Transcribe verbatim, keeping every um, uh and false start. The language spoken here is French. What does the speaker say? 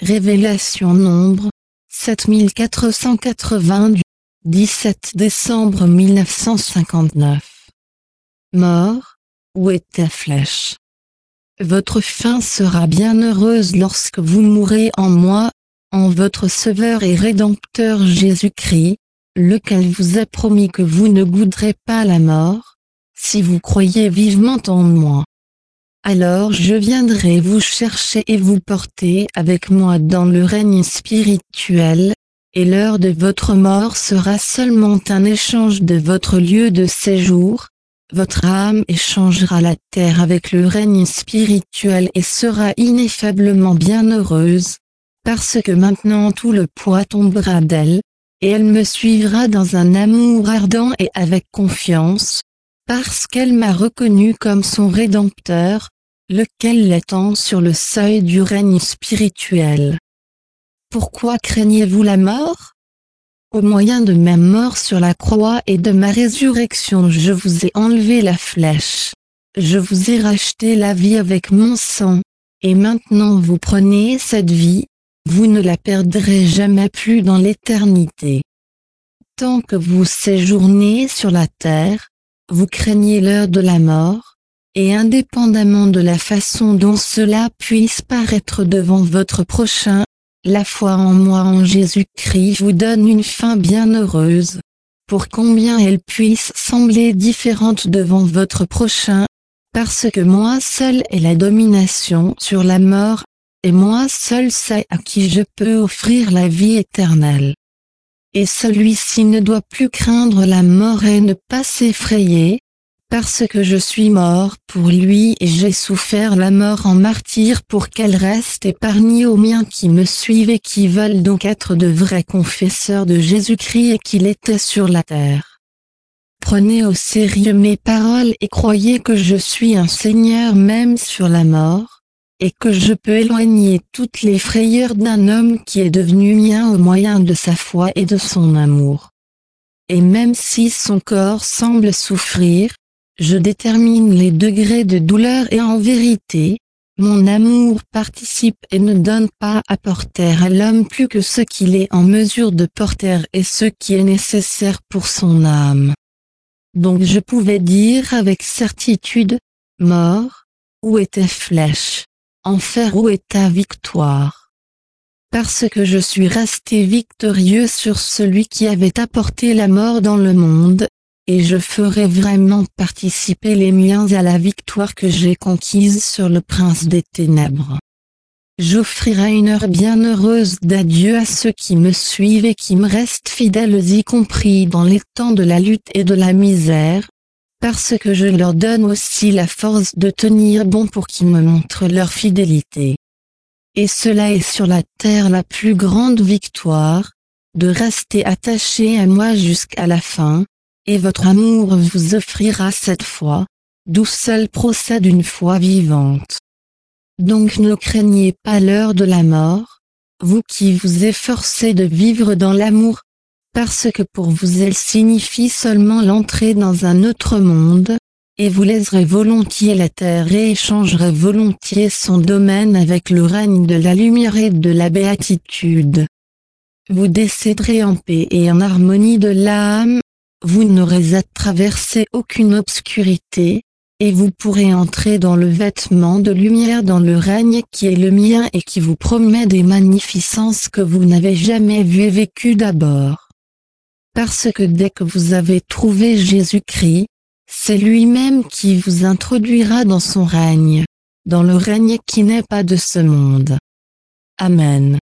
Révélation Nombre, sept mille quatre cent quatre-vingts du dix-sept décembre mille neuf cent cinquante-neuf. Mort, où est ta flèche? Votre fin sera bien heureuse lorsque vous mourrez en moi, en votre Sauveur et Rédempteur Jésus-Christ, lequel vous a promis que vous ne goûterez pas la mort, si vous croyez vivement en moi. Alors je viendrai vous chercher et vous porter avec moi dans le règne spirituel, et l'heure de votre mort sera seulement un échange de votre lieu de séjour. Votre âme échangera la terre avec le règne spirituel et sera ineffablement bien heureuse, parce que maintenant tout le poids tombera d'elle, et elle me suivra dans un amour ardent et avec confiance, parce qu'elle m'a reconnu comme son Rédempteur, lequel l'attend sur le seuil du règne spirituel. Pourquoi craignez-vous la mort? Au moyen de ma mort sur la croix et de ma résurrection je vous ai enlevé la flèche. Je vous ai racheté la vie avec mon sang, et maintenant vous prenez cette vie, vous ne la perdrez jamais plus dans l'éternité. Tant que vous séjournez sur la terre, vous craignez l'heure de la mort, et indépendamment de la façon dont cela puisse paraître devant votre prochain, la foi en moi en Jésus-Christ vous donne une fin bien heureuse, pour combien elle puisse sembler différente devant votre prochain, parce que moi seul ai la domination sur la mort, et moi seul sais à qui je peux offrir la vie éternelle. Et celui-ci ne doit plus craindre la mort et ne pas s'effrayer, parce que je suis mort pour lui et j'ai souffert la mort en martyr pour qu'elle reste épargnée aux miens qui me suivent et qui veulent donc être de vrais confesseurs de Jésus-Christ et qu'il était sur la terre. Prenez au sérieux mes paroles et croyez que je suis un Seigneur même sur la mort, et que je peux éloigner toutes les frayeurs d'un homme qui est devenu mien au moyen de sa foi et de son amour. Et même si son corps semble souffrir, je détermine les degrés de douleur et en vérité, mon amour participe et ne donne pas à porter à l'homme plus que ce qu'il est en mesure de porter et ce qui est nécessaire pour son âme. Donc je pouvais dire avec certitude, mort, où est ta flèche? Enfer, où est ta victoire? Parce que je suis resté victorieux sur celui qui avait apporté la mort dans le monde, et je ferai vraiment participer les miens à la victoire que j'ai conquise sur le prince des ténèbres. J'offrirai une heure bien heureuse d'adieu à ceux qui me suivent et qui me restent fidèles y compris dans les temps de la lutte et de la misère, parce que je leur donne aussi la force de tenir bon pour qu'ils me montrent leur fidélité. Et cela est sur la terre la plus grande victoire, de rester attaché à moi jusqu'à la fin, et votre amour vous offrira cette foi, d'où seule procède une foi vivante. Donc ne craignez pas l'heure de la mort, vous qui vous efforcez de vivre dans l'amour, parce que pour vous elle signifie seulement l'entrée dans un autre monde, et vous laisserez volontiers la terre et échangerez volontiers son domaine avec le règne de la lumière et de la béatitude. Vous décéderez en paix et en harmonie de l'âme, vous n'aurez à traverser aucune obscurité, et vous pourrez entrer dans le vêtement de lumière dans le règne qui est le mien et qui vous promet des magnificences que vous n'avez jamais vues et vécues d'abord. Parce que dès que vous avez trouvé Jésus-Christ, c'est lui-même qui vous introduira dans son règne, dans le règne qui n'est pas de ce monde. Amen.